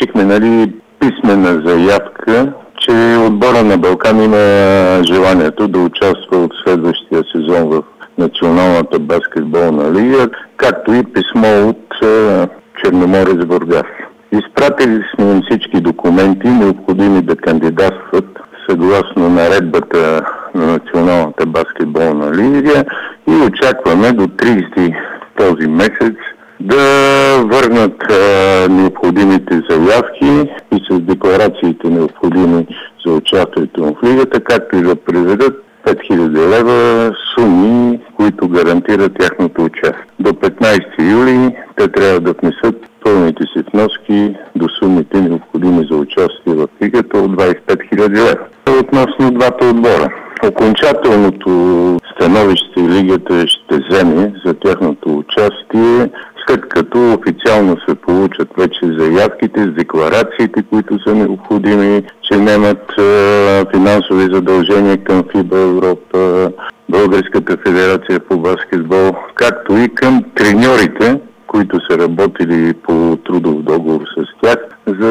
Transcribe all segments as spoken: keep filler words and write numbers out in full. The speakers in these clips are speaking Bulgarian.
получихме, нали, писмена заявка, че отбора на Балкан има желанието да участва от следващия сезон в Националната баскетболна лига, както и писмо от е, Черноморец Бургас. Изпратили сме им всички документи, необходими да кандидатстват съгласно наредбата на Националната баскетболна лига и очакваме до тридесети този месец да върнат а, необходимите заявки и с декларациите необходими за участието в лигата, както и да преведат пет хиляди лева суми, които гарантират тяхното участие. До петнайсети юли те трябва да внесат пълните си вноски до сумите необходими за участие в лигата от двайсет и пет хиляди лева. Относно двата отбора. Окончателното становище лигата ще вземе за тяхното участие, след като официално се получат вече заявките с декларациите, които са необходими, че нямат е, финансови задължения към ФИБА Европа, Българската федерация по баскетбол, както и към треньорите, които са работили по трудов договор с тях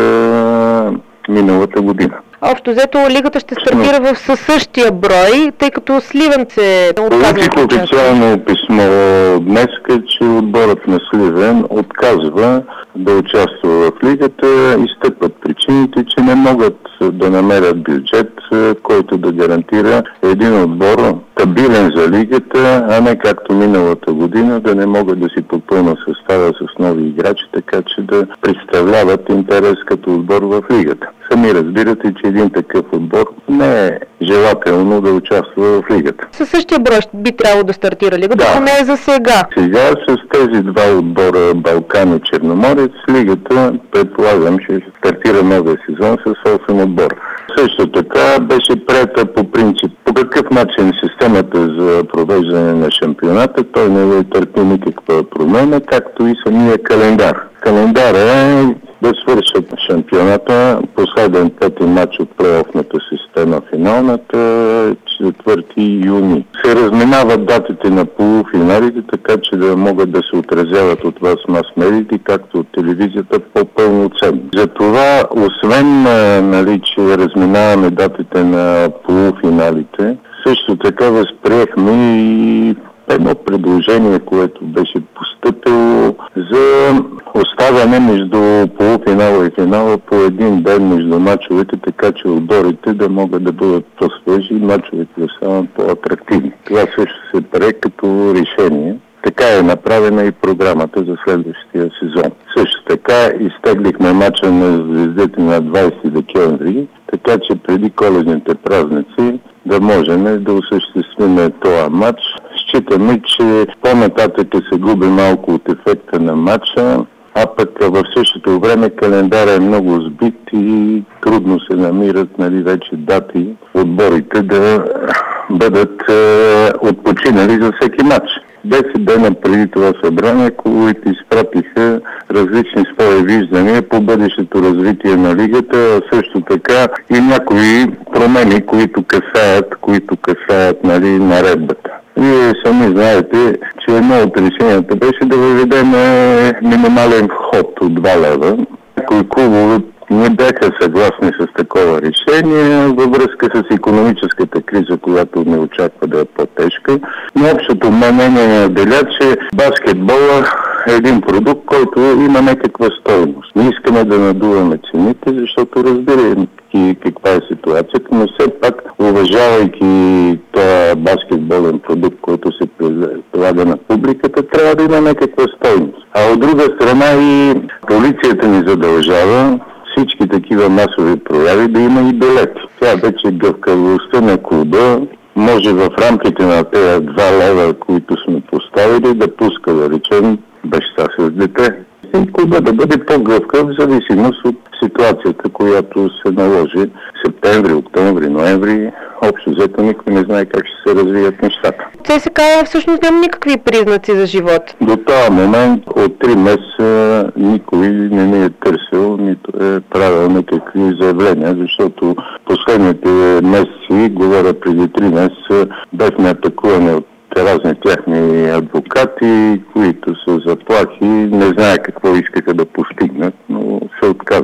за миналата година. Общо взето лигата ще стартира в със същия брой, тъй като Сливен се отказва. Получих официално писмо днес, че отборът на Сливен отказва да участва в лигата. Изтъкват причините, че не могат да намерят бюджет, който да гарантира един отбор стабилен за лигата, а не както миналата година да не могат да си попълнат състава с нови играчи, така че да представляват интерес като отбор в лигата. Сами разбирате, че един такъв отбор не е желателно да участва в лигата. Със същия брой би трябвало да стартира лигата, да. но не е за сега. Сега с тези два отбора, Балкан и Черноморец, лигата предполагам, че ще стартира новия сезон с осем отбора. Също така беше приета по принцип по какъв начин системата за провеждане на шампионата. Той не търпи никаква промена, както и самия календар. Календар е да свършат шампионата, последен пети матч от плейофната система, финалната, четвърти юни. Се разминават датите на полуфиналите, така че да могат да се отразяват от вас мас-медиите, както от телевизията, по-пълноценно. Затова, освен, нали, че разминаваме датите на полуфиналите, също така възприехме и едно предложение, което беше постъпило за оставяне между полуфинала и финала по един ден между мачовете, така че отборите да могат да бъдат по-свежи и мачовете да станат по-атрактивни. Това също се прие като решение. Така е направена и програмата за следващия сезон. Също така изтеглихме мача на звездите на двайсети декември, така че преди коледните празници да можем да осъществим този матч. Считаме, че по-нататък се губи малко от ефекта на матча, а пък в същото време календарът е много сбит и трудно се намират, нали, вече дати отборите да бъдат е, отпочинали за всеки матч. Десет дена преди това събрание, които изпратиха различни свои виждания по бъдещето развитие на лигата, а също така и някои промени, които касаят, които касаят, нали, наредбата. Вие сами знаете, че едно от решенията беше да въведем минимален вход от два лева. Някои клубове не бяха съгласни с такова решение във връзка с икономическата криза, която не очаква да е по-тежка. Но общото мнение наделя, че баскетбола е един продукт, който има някаква стойност. Не искаме да надуваме цените, защото разбираме каква е ситуацията, но все пак, уважавайки този баскетболен продукт, който се прилага на публиката, трябва да има някаква стойност. А от друга страна и полицията ни задължава всички такива масови прояви да има и билети. Тя вече гъвкавостта на клуба може в рамките на тези два лева, които сме поставили, да пуска, да речем, баща с дете. И клуба да бъде по-гъвкав в зависимост от ситуацията, която се наложи септември, октомври, ноември. Общо взето никой не знае как ще се развият нещата. ЦСКА всъщност няма никакви признаци за живот. До този момент от три месеца никой не ни е търсил, нито е правил никакви заявления, защото последните месеци, говоря преди три месеца, бяхме атакувани от разни тяхни адвокати, които са заплахи, не знае какво искаха да постигнат, но се отказаха.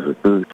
казаха.